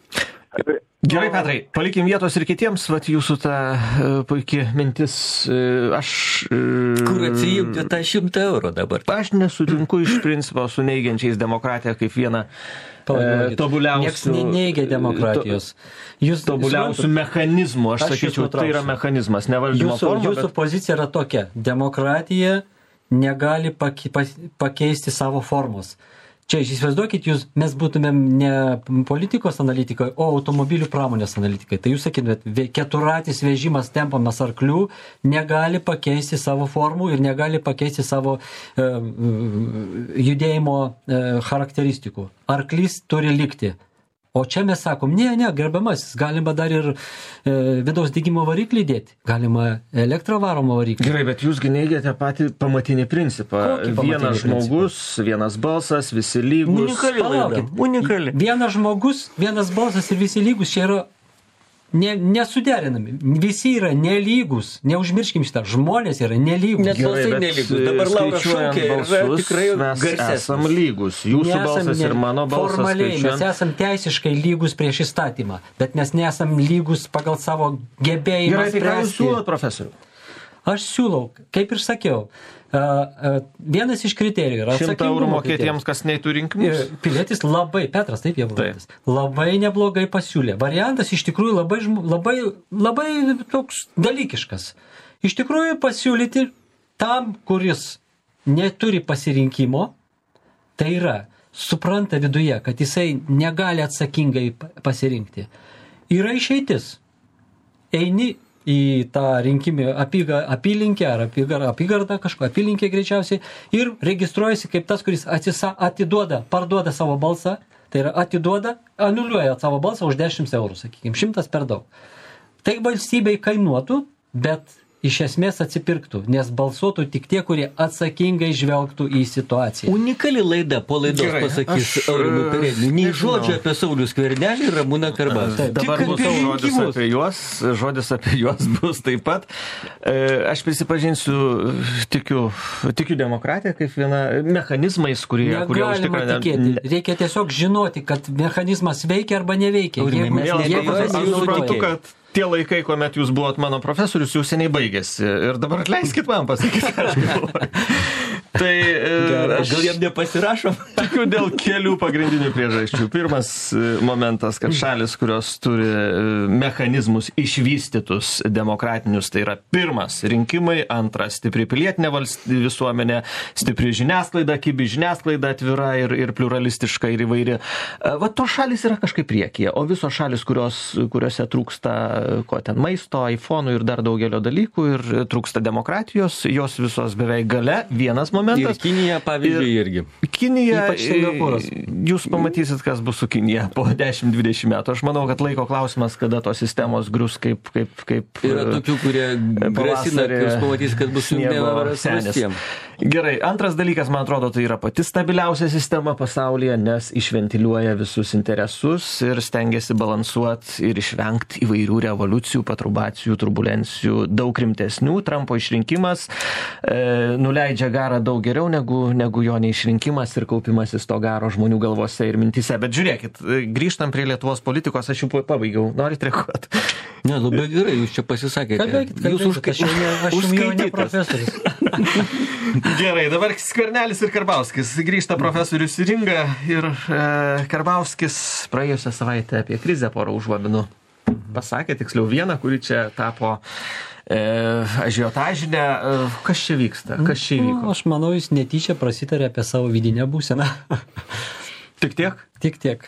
Gerai, Petrai, palikim vietos ir kitiems, vat jūsų ta uh, puikia mintis, uh, aš... Uh, Kur atsijimti tą šimtą eurų dabar? Aš nesutinku iš principo su neigiančiais demokratiją kaip vieną uh, tobuliausių... Niekas neneigia demokratijos. Jūs tobuliausių suprantat, mechanizmų, aš, aš sakyčiau, jus tai yra nutrauksiu. mechanizmas, ne valdymo Jūsų, forma, jūsų bet... pozicija yra tokia. Demokratija negali pake, pas, pakeisti savo formos. Čia, įsivaizduokit, jūs, mes būtumėm ne politikos analitikai, o automobilių pramonės analitikai. Tai jūs sakytumėt, keturatis vežimas tempomas arklių negali pakeisti savo formų ir negali pakeisti savo e, judėjimo e, charakteristikų. Arklys turi likti. O čia mes sakom, ne, ne, gerbiamasis, galima dar ir e, vidaus degimo variklį dėti, galima elektrą varomą variklį. Gerai, bet jūsgi neigiate patį pamatinį principą. Vienas žmogus, principą? Vienas balsas, visi lygus. Unikali. Unikali. Vienas žmogus, vienas balsas ir visi lygus, čia yra ne, nesuderinami. Visi yra nelygus. Neužmirškim šitą. Žmonės yra nelygus. Net balsai nelygus. Dabar Laura šaukia ir tikrai mes garsesnis. Esam lygus. Jūsų nesam, balsas ir mano balsas. Formaliai skaičiuojant... mes esam teisiškai lygus prieš įstatymą, bet mes nesam lygus pagal savo gebėjimą spręsti. Gerai, tai ką jūs siūlot, profesoriau? Aš siūlau, kaip ir sakiau, uh, uh, vienas iš kriterijų yra šimtą eurų mokėti jiems, kas neitų rinkimus. Pilietis labai, Petras, taip jau vadintas, labai neblogai pasiūlė. Variantas iš tikrųjų labai, labai, labai toks dalykiškas. Iš tikrųjų pasiūlyti tam, kuris neturi pasirinkimo, tai yra, supranta viduje, kad jisai negali atsakingai pasirinkti. Yra išeitis. Eini į tą rinkimį apyga, apylinkę ar apygardą, apygardą kažko, apylinkę greičiausiai, ir registruojasi kaip tas, kuris atsisa, atiduoda, parduoda savo balsą, tai yra atiduoda, anuliuoja savo balsą už dešimt eurų, sakykime, šimtas per daug. Tai valstybei kainuotų, bet iš esmės atsipirktų, nes balsuotų tik tie, kurie atsakingai žvelgtų į situaciją. Unikali laida, po laidos gerai, pasakys Aurimui Peredniui. Nei žodžio apie Saulių Skvernelį ir Ramūną Karbauskį. Dabar bus žodis apie juos, žodis apie juos bus taip pat. Aš prisipažinsiu, tikiu, tikiu demokratiją kaip viena mechanizmais, kurie, kurie užtikrina. Reikia tiesiog žinoti, kad mechanizmas veikia arba neveikia. Aurimai, Jeigu, mes jeigu, aš suprantu, kad tie laikai, kuomet jūs buvot mano profesorius, jau seniai baigėsi. Ir dabar atleiskit man pasakyti, ką aš galvoju. Tai aš gal jam nepasirašom? Tikiu dėl kelių pagrindinių priežasčių. Pirmas momentas, kad šalis, kurios turi mechanizmus išvystytus demokratinius, tai yra pirmas rinkimai, antras stipri pilietinė visuomenė, stipri žiniasklaida, kibi žiniasklaida atvira ir, ir pluralistiška ir įvairi. Va to šalis yra kažkaip priekyje, o visos šalis, kurios, kuriuose trūksta ko ten maisto, iPhone'ų ir dar daugelio dalykų ir trūksta demokratijos, jos visos beveik gale, vienas momentas. Ir Kinija, pavyzdžiui, ir, irgi. Kinija, jūs pamatysit, kas bus su Kinija po dešimt dvidešimt metų. Aš manau, kad laiko klausimas, kada tos sistemos grius kaip... kaip, kaip yra tokių, kurie grasina, jūs pamatys, kad bus valstijom. Gerai, antras dalykas, man atrodo, tai yra pati stabiliausia sistema pasaulyje, nes išventiliuoja visus interesus ir stengiasi balansuoti ir išvengti įvairių revoliucijų, patrubacijų, turbulencijų, daug rimtesnių. Trumpo išrinkimas e, nuleidžia garą daug geriau negu, negu jo neišrinkimas ir kaupimasis to garo žmonių galvose ir mintise. Bet žiūrėkit, grįžtam prie Lietuvos politikos, aš jau pabaigiau. Norit reaguoti? Ne, labai gerai, jūs čia pasisakėte. Kalbėkit, kalbėkit, jūs užka... aš jau ne, aš jau ne profesorius. Gerai, dabar Skvernelis ir Karbauskis. Grįžta profesorius į ringą ir e, Karbauskis praėjusią savaitę apie krizę porą užuominų pasakė, tiksliau vieną, kuri čia tapo e, ažiotažinė. E, kas čia vyksta? Kas čia įvyko? Nu, aš manau, jis netyčia prasitarė apie savo vidinę būseną. Tik tiek? Tik tiek.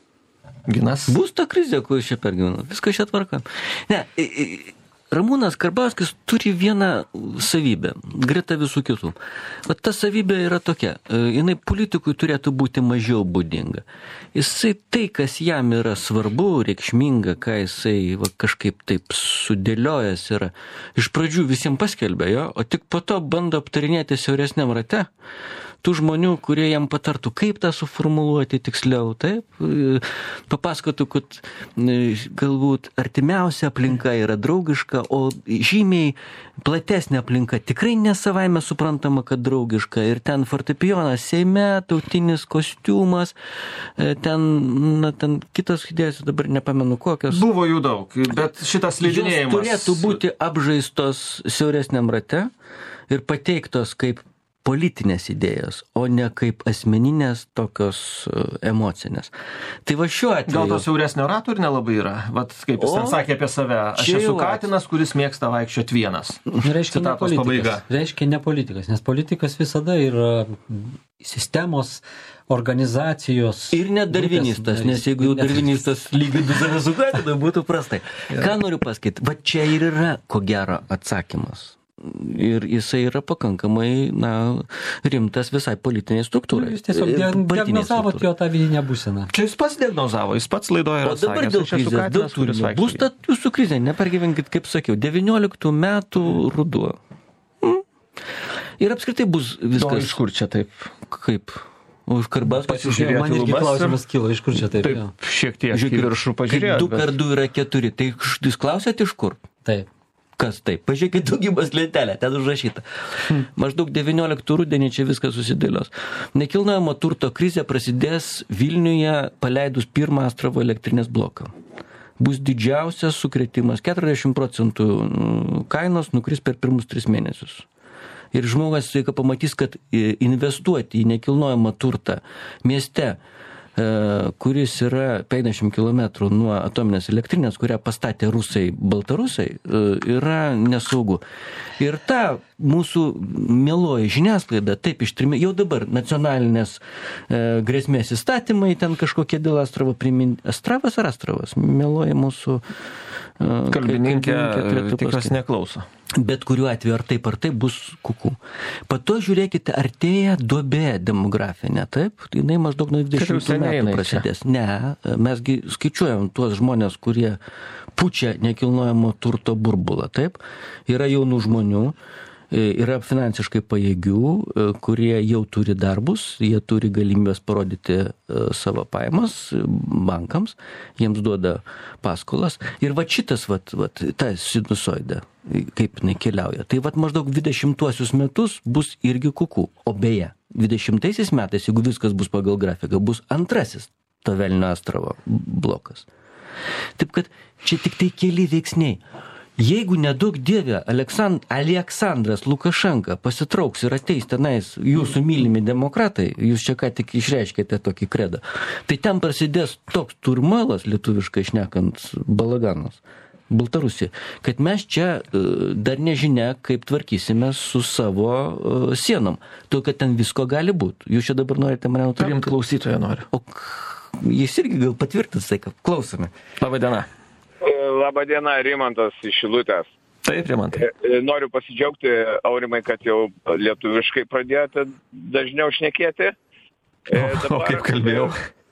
Ginas? Bus ta krizė, kur čia pergyvena. Viskas čia tvarka. Ne, Ramūnas Karbauskis turi vieną savybę, greta visų kitų. O ta savybė yra tokia, jinai politikui turėtų būti mažiau būdinga. Jisai tai, kas jam yra svarbu, reikšminga, ką jisai va, kažkaip taip sudėliojęs yra, iš pradžių visiems paskelbė jo, o tik po to bando aptarinėti siauresniam rate tų žmonių, kurie jam patartų, kaip tą suformuluoti tiksliau, taip, papasakotų, kad galbūt artimiausia aplinka yra draugiška, o žymiai platesnė aplinka tikrai nesavaime suprantama, kad draugiška. Ir ten fortepijonas Seime, tautinis kostiumas, ten, na, ten kitos idėjos, dabar nepamenu kokios. Buvo jų daug, bet šitas slidinėjimas... Jos turėtų būti apžaistos siauresniam rate ir pateiktos kaip politinės idėjos, o ne kaip asmeninės tokios emocinės. Tai va šiuo atveju... Gal to siauresnio rato ir nelabai yra? Vat kaip jis ten sakė apie save, aš esu katinas, kuris mėgsta vaikščioti vienas. Reiškia ne politikas. Reiškia ne politikas, nes politikas visada yra sistemos, organizacijos... Ir net darvinistas, nes jeigu jau darvinistas lygintų save su katinu, būtų prastai. Ką noriu pasakyti? Va čia ir yra, ko gero, atsakymas. ir jisai yra pakankamai, na, rimtas visai politiniai struktūrai. Jūs tiesiog diagnozavot jo tą vidinę būseną. Čia jis pats diagnozavo, jis pats laidoje yra sakęs. O dabar dėl krizės, dėl turinio. Bus ta jūsų krizė, nepergyvenkit, kaip sakiau, devynioliktų metų ruduo. Hmm. Ir apskritai bus viskas. O iš kur čia taip? Kaip? O iš Karbas pasižiūrėjo. Man irgi klausimas kilo, iš kur čia taip? Taip, šiek tiek į viršų pažiūrėjo. Du per du yra keturi. Tai jūs klausėt iš kur? Taip. Kas taip? Pažiūrėkit daugybos lentelę, ten užrašyta. Hmm. Maždaug devynioliktų rudenį čia viskas susidėlios. Nekilnojamo turto krizė prasidės Vilniuje paleidus pirmą Astravo elektrinės bloką. Bus didžiausias sukrėtimas, keturiasdešimt procentų kainos nukris per pirmus tris mėnesius. Ir žmogas reikia pamatys, kad investuoti į nekilnojamą turtą mieste, kuris yra penkiasdešimt kilometrų nuo atominės elektrinės, kurią pastatė rusai, baltarusai, yra nesaugu. Ir ta mūsų mieloji žiniasklaida taip ištrimė, jau dabar nacionalinės e, grėsmės įstatymai, ten kažkokie dėl Astravo priminti. Astravas ar Astravas? Mieloji mūsų e, kalbininkė, tikras neklauso. Bet kuriuo atveju ar taip ar taip bus kuku. Po to žiūrėkite, artėja duobė demografinė, taip? Jinai maždaug nuo dvidešimtų metų prasidės. Ne, mesgi skaičiuojam tuos žmonės, kurie pučia nekilnojamo turto burbulą, taip? Yra jaunų žmonių, yra finansiškai pajėgių, kurie jau turi darbus, jie turi galimybės parodyti savo pajamas bankams, jiems duoda paskolas. Ir va šitas, va, va, ta sinusoidė, kaip jinai keliauja. Tai va maždaug dvidešimtuosius metus bus irgi kuku. O beje, dvidešimtaisiais metais, jeigu viskas bus pagal grafiką, bus antrasis to Velnio Astravo blokas. Taip kad čia tik tai keli veiksniai. Jeigu nedaug dievė Aleksand... Aleksandras Lukašenka pasitrauks ir ateis tenais jūsų mylimi demokratai, jūs čia ką tik išreiškėte tokį kredą, tai ten prasidės toks turmalas, lietuviškai šnekant, balaganas, Baltarusija, kad mes čia dar nežinia, kaip tvarkysime su savo sienom. To, kad ten visko gali būti. Jūs čia dabar norite mane nutraukti? Priimt klausytoją noriu. O jis irgi gal patvirtins, tai kad klausome. Labą dieną. Labą dieną, Rimantas iš Šilutės. Taip, Rimantai. Noriu pasidžiaugti, Aurimai, kad jau lietuviškai pradėjote dažniau šnekėti. Dabar, o kaip kalbėjau?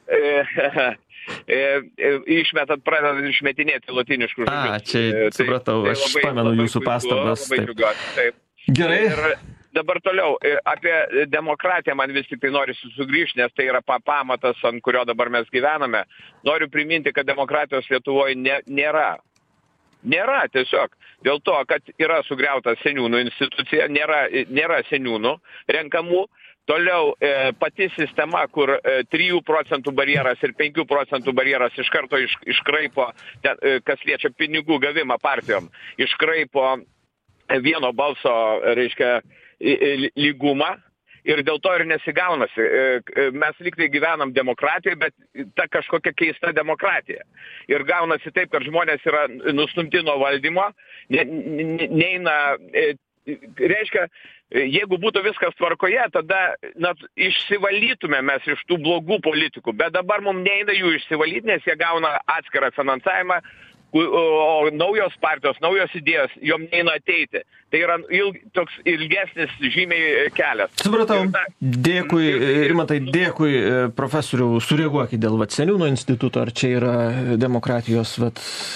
Išmetat, pradedat išmetinėti latiniškus žodžius. A, čia supratau, aš labai, pamenu labai jūsų puiku, pastabas. Taip. Taip. Gerai. Ir dabar toliau, apie demokratiją man vis tik tai norisi sugrįžti, nes tai yra pamatas, ant kurio dabar mes gyvename. Noriu priminti, kad demokratijos Lietuvoje nė, nėra. Nėra tiesiog. Dėl to, kad yra sugriauta seniūnų institucija, nėra, nėra seniūnų renkamų. Toliau e, pati sistema, kur e, trijų procentų barjeras ir penkių procentų barjeras iš karto iš, iškraipo, ten, e, kas liečia pinigų gavimą partijom, iškraipo vieno balso, reiškia, lygumą ir dėl to ir nesigaunasi. Mes lyg tai gyvenam demokratijoje, bet ta kažkokia keista demokratija. Ir gaunasi taip, kad žmonės yra nustumti nuo valdymo, ne, ne, neina, reiškia, jeigu būtų viskas tvarkoje, tada na, išsivalytume mes iš tų blogų politikų, bet dabar mums neina jų išsivalyti, nes jie gauna atskirą finansavimą, o naujos partijos, naujos idėjos, jom neina ateiti. Tai yra ilg, toks ilgesnis žymiai kelias. Supratau. Dėkui, Rimantai, dėkui, profesoriau, sureaguokit dėl vat, seniūno instituto, ar čia yra demokratijos vat,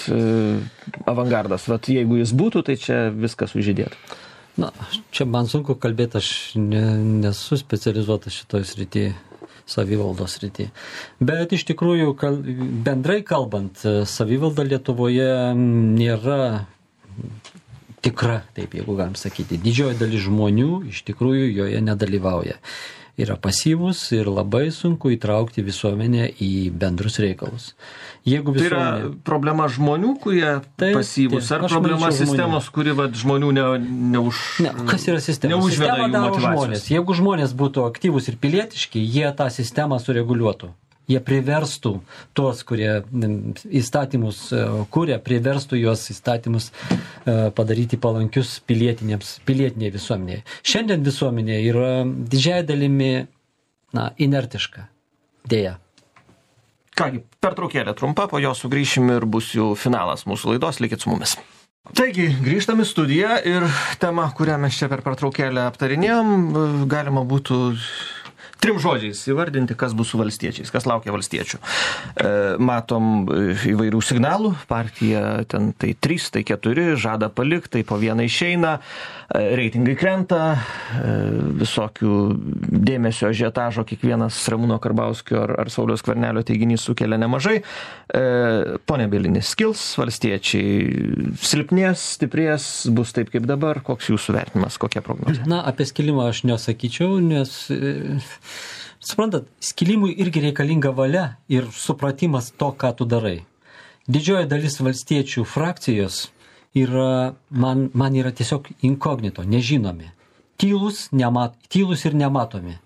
avangardas. Vat, jeigu jis būtų, tai čia viskas sužydėtų. Na, čia man sunku kalbėti, aš ne, nesu specializuotas šitoj srityje. Savivaldos srity. Bet iš tikrųjų, kal, bendrai kalbant, savivalda Lietuvoje nėra tikra, taip jeigu galim sakyti. Didžioji dalis žmonių iš tikrųjų joje nedalyvauja. Yra pasyvus ir labai sunku įtraukti visuomenę į bendrus reikalus. Jeigu visuomenė... Tai yra problema žmonių, kurie taip, pasyvus, taip, ar problema sistemos, žmonių. Kuri vat, žmonių ne, neuž... ne, kas yra sistema? Sistema daro žmonės. Jeigu žmonės būtų aktyvūs ir pilietiški, jie tą sistemą sureguliuotų. Jie priverstų tuos, kurie įstatymus kuria, priverstų juos įstatymus padaryti palankius pilietiniai visuomenėje. Šiandien visuomenė yra didžiąja dalimi na, inertiška. Deja. Kągi, pertraukėlė trumpa, po jo sugrįšim ir bus jau finalas mūsų laidos, likit su mumis. Taigi, grįžtam į studiją ir tema, kurią mes čia per pertraukėlę aptarinėjom, galima būtų trim žodžiais įvardinti, kas bus su valstiečiais, kas laukia valstiečių. E, matom įvairių signalų, partija ten tai trys, tai keturi, žada palikti, tai po vieną išeina, e, reitingai krenta, e, visokių dėmesio ažiotažo kiekvienas Ramūno Karbauskio ar, ar Sauliaus Skvernelio teiginys sukelia nemažai. E, Pone Bielini, skils valstiečiai, silpnės, stiprės, bus taip kaip dabar, koks jūsų vertinimas, kokia prognozė? Na, apie skilimą aš nesakyčiau, nes... E... Suprantat, skilimui irgi reikalinga valia ir supratimas to, ką tu darai. Didžioji dalis valstiečių frakcijos yra, man, man yra tiesiog inkognito, nežinomi. Tylus, nemat, tylus ir nematomi.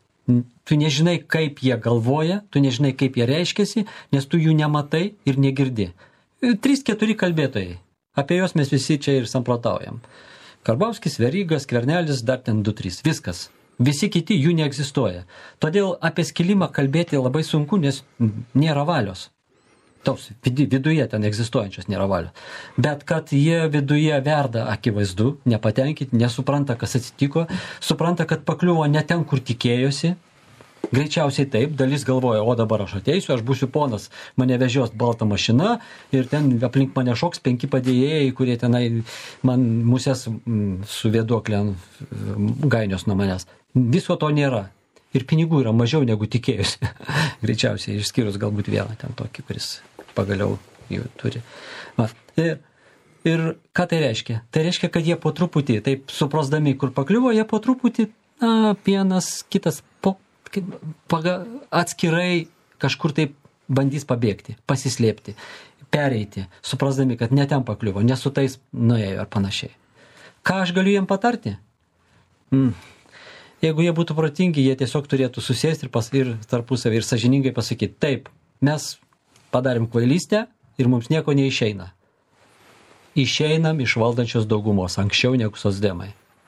Tu nežinai, kaip jie galvoja, tu nežinai, kaip jie reiškiasi, nes tu jų nematai ir negirdi. Trys, keturi kalbėtojai. Apie juos mes visi čia ir samprotaujam. Karbauskis, Veryga, Skvernelis, dar ten du, trys. Viskas. Visi kiti jų neegzistuoja. Todėl apie skilimą kalbėti labai sunku, nes nėra valios. Tos viduje ten egzistuojančios nėra valios. Bet kad jie viduje verda akivaizdu, nepatenkinti, nesupranta, kas atsitiko, supranta, kad pakliuvo ne ten, kur tikėjosi. Greičiausiai taip, dalis galvoja, o dabar aš ateisiu, aš būsiu ponas, mane vežios balta mašina ir ten aplink mane šoks penki padėjėjai, kurie tenai man musės su vėduoklė gainios nuo manęs. Viso to nėra. Ir pinigų yra mažiau negu tikėjusi. Greičiausiai, išskyrus galbūt vieną ten tokį, kuris pagaliau jų turi. Va. Ir, ir ką tai reiškia? Tai reiškia, kad jie po truputį, taip suprasdami, kur pakliuvo, jie po truputį, na, vienas, kitas, po, paga, atskirai kažkur taip bandys pabėgti, pasislėpti, pereiti, suprasdami, kad ne ten pakliuvo, ne su tais nuėjo ar panašiai. Ką aš galiu jiem patarti? Mm. Jeigu jie būtų protingi, jie tiesiog turėtų susėsti ir, pas, ir tarpusavį ir sąžiningai pasakyti, taip, mes padarėm kvailystę ir mums nieko neišeina. Išeinam iš valdančios daugumos, anksčiau negu socdemai.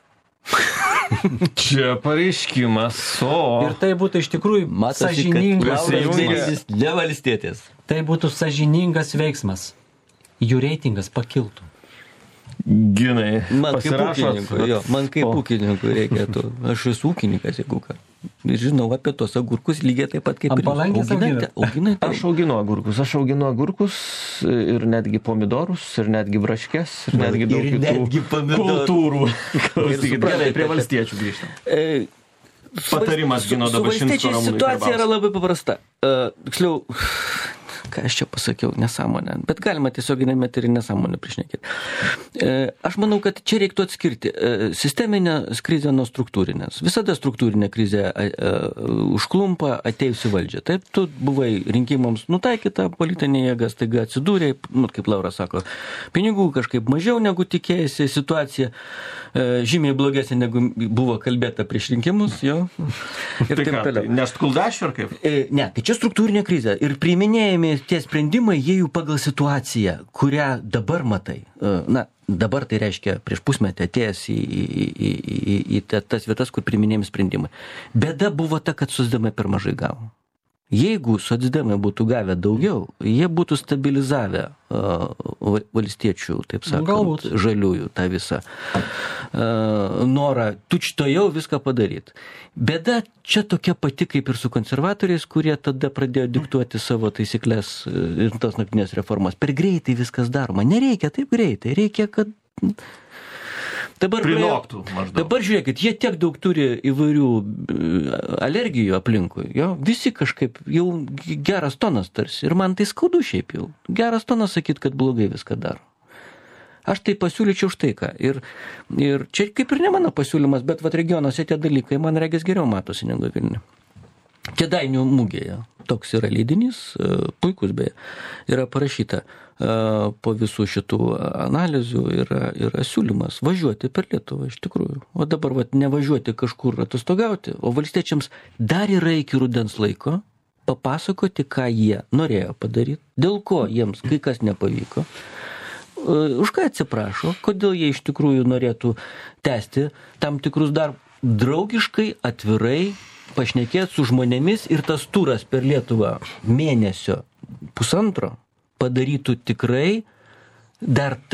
Čia pareiškimas, o... Ir tai būtų iš tikrųjų sąžiningas veiksmas. Ne valstietės. Tai būtų sąžiningas veiksmas. Jų reitingas pakiltų. Ginai, man kaip ūkininkui, jo, man kaip ūkininkui reikėtų. Aš esu ūkininkas, jeigu ką. Ir žinau apie tos agurkus lygiai taip pat kaip ir auginate. auginate. Aš auginu agurkus, aš auginu agurkus ir netgi pomidorus, ir netgi braškes, ir netgi daug ir kitų kultūrų. Gerai, prie valstiečių grįžtam. E, Patarimas Gino Dabašinsko Ramūnui Karbauskiui. Situacija yra labai paprasta. Uh, tiksliau, ką aš čia pasakiau, nesąmonę, bet galima tiesioginėme etery nesąmonę prišnekėti. E, aš manau, kad čia reiktų atskirti e, sisteminę krizę nuo struktūrinės. Visada struktūrinė krizė e, e, užklumpa atėjusi valdžia. Taip, tu buvai rinkimams nutaikyta politinė jėga, staiga atsidūrė, nu, kaip Laura sako, pinigų kažkaip mažiau negu tikėjasi, situacija e, žymiai blogesnė negu buvo kalbėta prieš rinkimus, jo. Ir tai ką, tai nes kuldašių ar kaip? E, ne, tai čia struktūrinė krizė ir priiminėjami tie sprendimai, jie jų pagal situaciją, kurią dabar matai. Na, dabar tai reiškia prieš pusmetį atėjęs į, į, į, į, į tas vietas, kur priiminėjami sprendimai. Bėda buvo ta, kad socdemai per mažai gavo. Jeigu socdemai būtų gavę daugiau, jie būtų stabilizavę uh, valstiečių, taip sakant, galbūt žaliųjų tą visą uh, norą tučtojau viską padaryti. Bėda čia tokia pati kaip ir su konservatoriais, kurie tada pradėjo diktuoti savo taisyklės ir tos naktinės reformas. Per greitai viskas daroma. Nereikia taip greitai. Reikia, kad... Dabar, Prinoktų, maždaug. Dabar žiūrėkit, jie tiek daug turi įvairių alergijų aplinkui. Jo? Visi kažkaip jau geras tonas tarsi. Ir man tai skaudu šiaip jau. Geras tonas sakyt, kad blogai viską daro. Aš tai pasiūlyčiau štai ką. Ir, ir čia kaip ir ne mano pasiūlymas, bet vat regionuose tie dalykai man regis geriau matosi negu Vilniuje. Kėdainių mugėje. Toks yra leidinys, puikus beje, yra parašyta po visų šitų analizių yra, yra siūlymas važiuoti per Lietuvą iš tikrųjų. O dabar vat, nevažiuoti kažkur atostogauti, o valstiečiams dar yra iki rudens laiko papasakoti, ką jie norėjo padaryti, dėl ko jiems kai kas nepavyko, už ką atsiprašo, kodėl jie iš tikrųjų norėtų tęsti tam tikrus dar draugiškai, atvirai pašnekėti su žmonėmis ir tas turas per Lietuvą mėnesio pusantro padarytų tikrai dar t-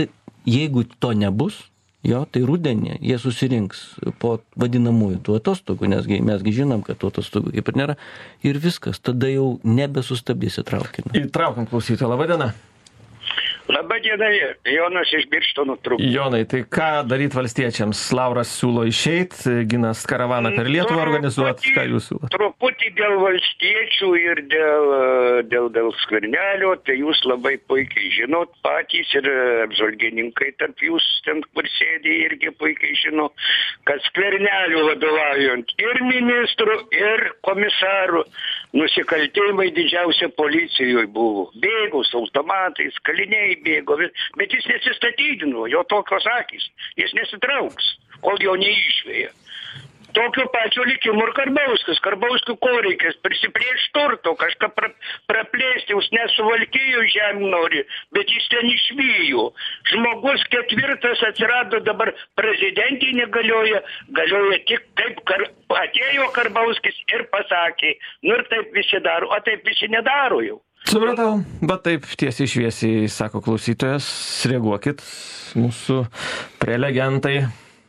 jeigu to nebus, jo, tai rudenį jie susirinks po vadinamųjų tų atostogų, nes mesgi žinom, kad tų atostogų kaip ir nėra, ir viskas, tada jau nebesustabdysi traukinį. Įtraukiam klausytoją, laba diena. Labą dieną, Jonas iš Birštono trūk. Jonai, tai ką daryti valstiečiams? Lauras siūlo išeit, Ginas karavaną per Lietuvą organizuoti, ką jūs siūlo? Truputį dėl valstiečių ir dėl, dėl, dėl Skvernelio, tai jūs labai puikiai žinot patys ir apžvalgininkai tarp jūs ten, kur sėdė, irgi puikiai žino, kad Skvernelio vadovaujant ir ministrų, ir komisarų nusikaltimai didžiausia policijoje buvo. Bėgo su automatais, kaliniai bėgo, bet jis nesistatydino, jo tokios akys, jis nesitrauks, kol jo neišvėja. Tokio pačio likimo ir Karbauskis. Karbauskių ko reikės? Prisiplėš turto, kažką pra, praplėsti, jūs nesuvalkėjo žemė nori, bet jis ten išvyjo. Žmogus ketvirtas atsirado dabar prezidentinė galioja, galioja tik taip, kar, atėjo Karbauskis ir pasakė, nu ir taip visi daro, o taip visi nedaro jau. Supratau, bet taip tiesiai šviesiai, sako klausytojas, reaguokit, mūsų prelegentai.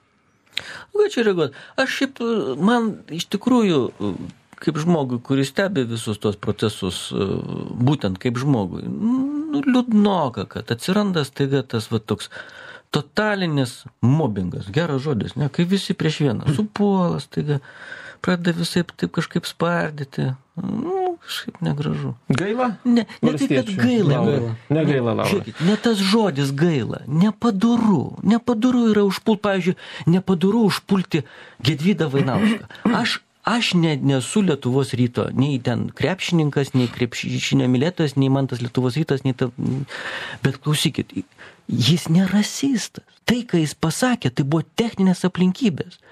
Ką čia reaguot? Aš šiaip, man iš tikrųjų, kaip žmogui, kuris stebi visus tos procesus, būtent kaip žmogui, nu, liūdnoka, kad atsiranda staiga tas va toks totalinis mobbingas, geras žodis, ne, kai visi prieš vieną supuola staiga, pradeda visai taip kažkaip spardyti, nu, kažkaip negražu. Gaila? Ne, ne tai, kad gaila. Negaila, negaila Laura. Žiūrėkit, ne tas žodis gaila, nepadoru, nepadoru yra užpulti, pavyzdžiui, nepadoru užpulti Gedvydą Vainauską. Aš, aš ne, nesu Lietuvos Ryto, nei ten krepšininkas, nei krepšinio mylėtojas, nei man tas Lietuvos Rytas, nei ta... Bet klausykit, jis ne rasistas. Tai, ką jis pasakė, tai buvo techninės aplinkybės.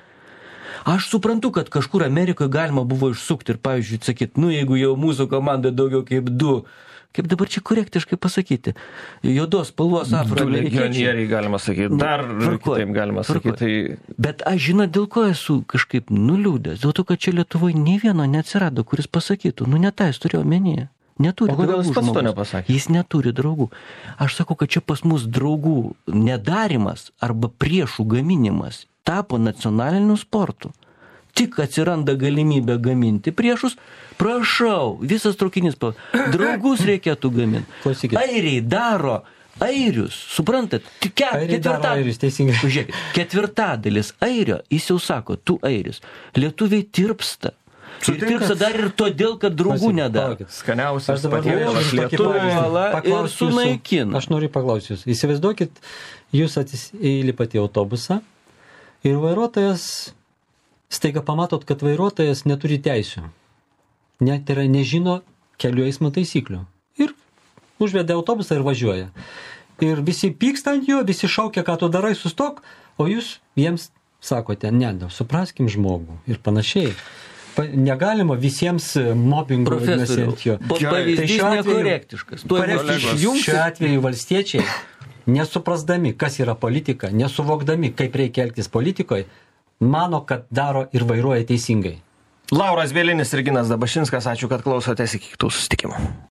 Aš suprantu, kad kažkur Amerikoje galima buvo išsukti ir, pavyzdžiui, sakyti, nu, jeigu jau mūsų komanda daugiau kaip du, kaip dabar čia korektiškai pasakyti, juodos spalvos afroamerikiečiai. Du legionieriai galima sakyti, dar kitaip galima sakyti. Tai... Bet aš žinau, dėl ko esu kažkaip nuliūdęs, dėl to, kad čia Lietuvoje nei vieno neatsirado, kuris pasakytų, nu, ne tą jis turėjo omenyje. Neturi o kodėl draugų jis pats žmogus. To nepasakė? Jis neturi draugų. Aš sakau, kad čia pas mus draugų nedarimas arba priešų gaminimas tapo nacionaliniu sportu. Tik atsiranda galimybė gaminti priešus, prašau, visas traukinys, draugus reikėtų gaminti. Klausykit. Airiai daro airius, suprantat, ke, ketvirta, airius, teisingai. Žiūrėkit, ketvirtadalis airio, jis jau sako, tu airis, lietuviai tirpsta. Ir tirpsta dar ir todėl, kad draugų nedaro. Skaniausias patiems lietuviai ir sunaikina. Aš noriu paklausti jūs. Įsivaizduokit, jūs įlipate į autobusą ir vairuotojas staiga pamatot, kad vairuotojas neturi teisių. Net yra nežino kelių eismo taisyklių. Ir užvedė autobusą ir važiuoja. Ir visi pyksta ant jo, visi šaukia, ką tu darai, sustok, o jūs jiems sakote, ne, da, supraskim žmogų ir panašiai. Pa, negalima visiems mobbingo vadinasi ant jo. Pavyzdys nekorektiškas. Šiuo atveju valstiečiai, nesuprasdami, kas yra politika, nesuvokdami, kaip reikia elgtis politikoje, mano, kad daro ir vairuoja teisingai. Lauras Bielinis ir Ginas Dabašinskas, ačiū, kad klausotės, iki kitų susitikimų.